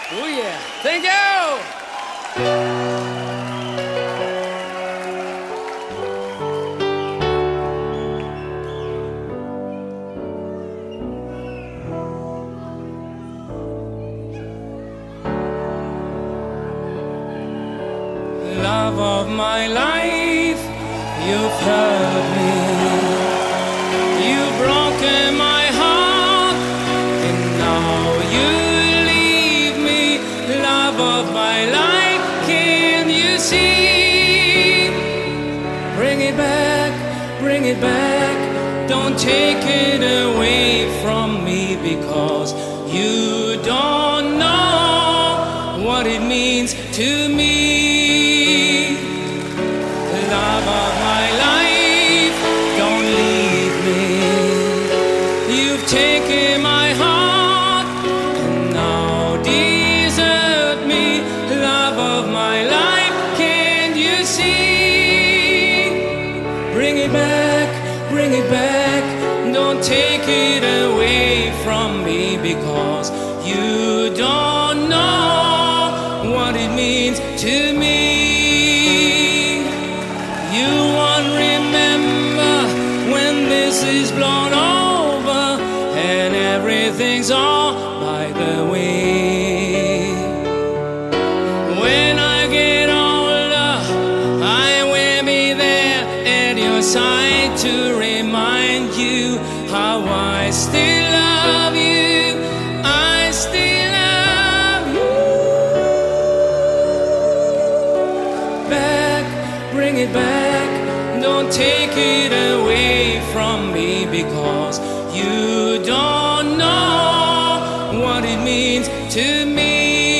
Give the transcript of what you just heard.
Oh yeah. Thank you. Love of my life, you've hurt me. You've broken my heart, and now you leave me. Love of my life, can you see? Bring it back, bring it back. Don't take it away from me, because you don't know what it means to me. Love of my life, don't leave me. You've taken my heart and now desert me. Love of my life, can't you see? Bring it back, bring it back. Don't take it away from me, because you don't know what it means to me. You won't remember when this is blown over and everything's all by the way. When I get older, I will be there at your side to remind you how I still love you. I still love you. Back, bring it back. Don't take it away from me, because you don't know what it means to me.